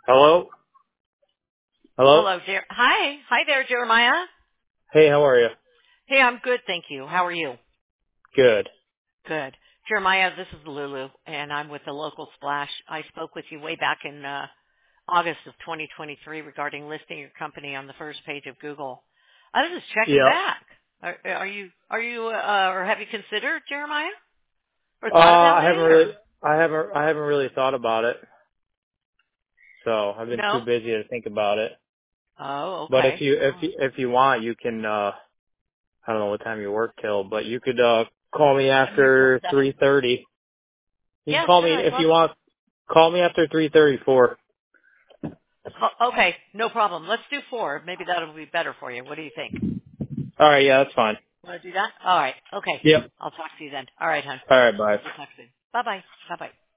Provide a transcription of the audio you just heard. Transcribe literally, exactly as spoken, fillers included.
Hello? Hello? Hello, Jer- Hi. Hi there, Jeremiah. Hey, how are you? Hey, I'm good, thank you. How are you? Good. Good. Jeremiah, this is Lulu, and I'm with the local Splash. I spoke with you way back in uh, August of twenty twenty-three regarding listing your company on the first page of Google. I was just checking Yeah. back. Are, are you, are you, uh, or have you considered, Jeremiah? Or Uh, thought about I me, haven't really, or? I haven't, I haven't really thought about it. So I've been too No? busy to think about it. Oh, But if okay. you, if Oh. you, if you want, you can, uh, I don't know what time you work till, but you could, uh, call me I'm here till after seven. three thirty. You can Yeah, call sure, me, I'd if love. you want, call me after three thirty-four. Oh, okay, no problem. Let's do four. Maybe that'll be better for you. What do you think? Alright, yeah, that's fine. Want to do that? All right. Okay. Yep. I'll talk to you then. All right, hon. Alright, bye. We'll talk soon. Bye bye. Bye bye.